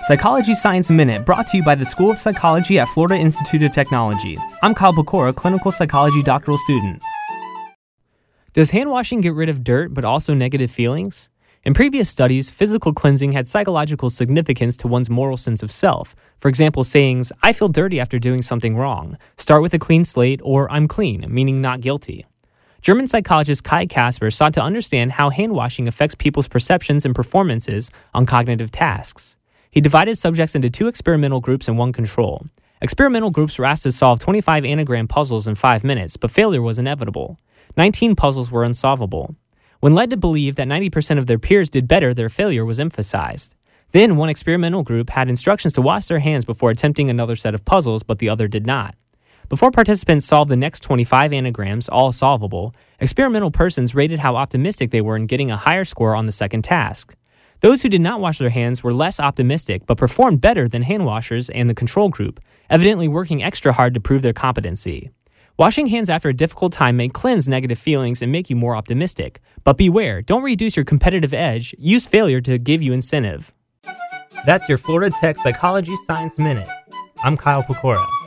Psychology Science Minute, brought to you by the School of Psychology at Florida Institute of Technology. I'm Kyle Pecora, clinical psychology doctoral student. Does hand washing get rid of dirt but also negative feelings? In previous studies, physical cleansing had psychological significance to one's moral sense of self. For example, sayings, "I feel dirty after doing something wrong," "start with a clean slate," or "I'm clean," meaning not guilty. German psychologist Kai Kasper sought to understand how hand washing affects people's perceptions and performances on cognitive tasks. He divided subjects into 2 experimental groups and 1 control. Experimental groups were asked to solve 25 anagram puzzles in 5 minutes, but failure was inevitable. 19 puzzles were unsolvable. When led to believe that 90% of their peers did better, their failure was emphasized. Then, one experimental group had instructions to wash their hands before attempting another set of puzzles, but the other did not. Before participants solved the next 25 anagrams, all solvable, experimental persons rated how optimistic they were in getting a higher score on the second task. Those who did not wash their hands were less optimistic, but performed better than hand washers and the control group, evidently working extra hard to prove their competency. Washing hands after a difficult time may cleanse negative feelings and make you more optimistic. But beware, don't reduce your competitive edge. Use failure to give you incentive. That's your Florida Tech Psychology Science Minute. I'm Kyle Pecora.